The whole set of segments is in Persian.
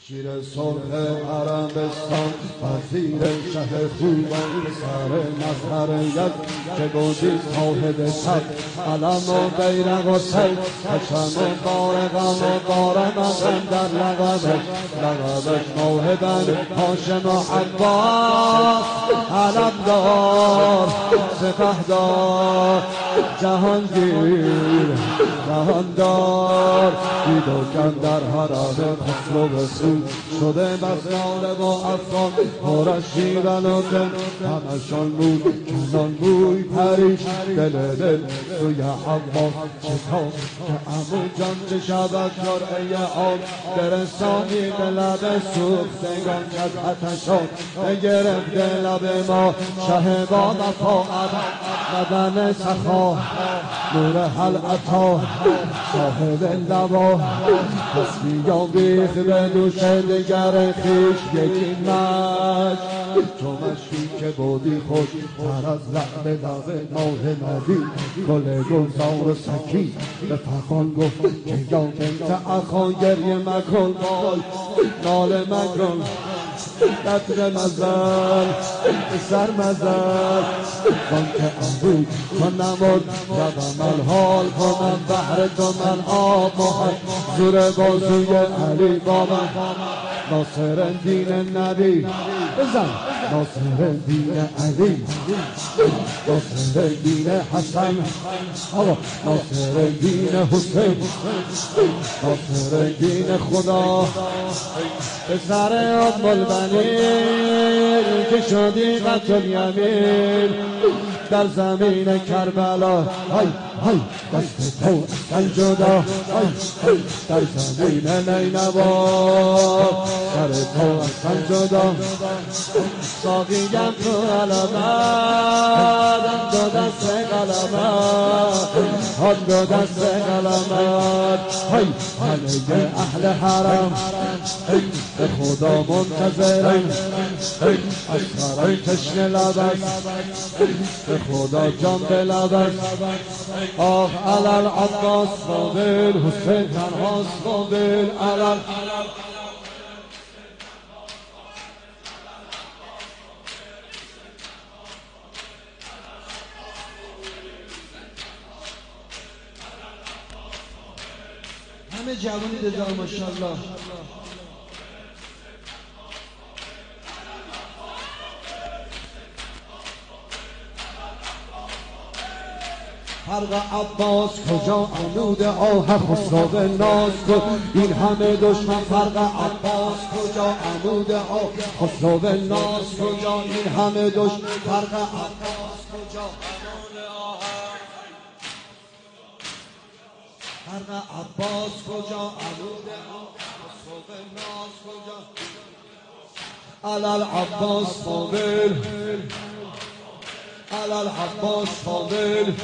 شیر سرخ عربستان وزیر شه خوبان سر مظهریت که بودی صاحب سر علم و بیرق و سیل حشم و بارقم و بارمم در لقبش موهبن هاشم و عباس علمدار سپهدار جهانگیر جهاندار دید و کم در حرم خسرو رسول شده بسیار با افغان پرش شیون و دل همشان بود کنان بوی پریش دل سوی عباس شتاب که عمو جان چه شود جرعه آب برسانی به لب سوختگان که از آتشان بگرفته لب ما شه با وفاقت بدن سخا نور حل عطا صاحب لبا پس بیان بیخ به دوشه دگر خیش یکی مش تو مشی که بودی خوش تر از لعب لب ماه نبی گل گلزار سکی به فقان گفت که یا بنت اخان گریه مکن وای ناله مکن قدر مزل سر مزل وان که عبود من نمود روم الحال کنم بحر تو من آب محل زور بازوی علی با من ناصر دین نبی بزن ناصر دین علی ناصر دین حسن ناصر دین حسین ناصر دین خدا پسر ام البنین که شدی قتل یمین در زمین کربلا های های دست تو اصلا جدا های در زمین نینوا سر تو اصلا جدا ساقیم تو علمت دو دست قلمت دو دست قلمت های همه اهل حرم به خدا منتظرم اصغرم تشنه لبست به خدا جان به لبست آه علال عباس قابل حسین تنهاست قابل علال همه جوانی دزار ماشاءالله فرق عباس کجا عنود آه خسرو ناز کن این همه دشمن فرق عباس کجا عنود آه خسرو ناز کجا این همه دشمن فرق عباس کجا عنود آه فرق عباس کجا عنود آه خسرو ناز کجا علال عباس قابل علال عباس قابل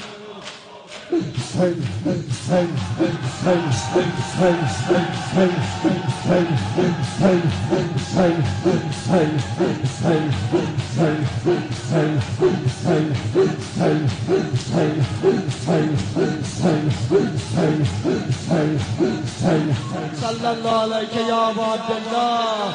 صلی الله علیک یا عبدالله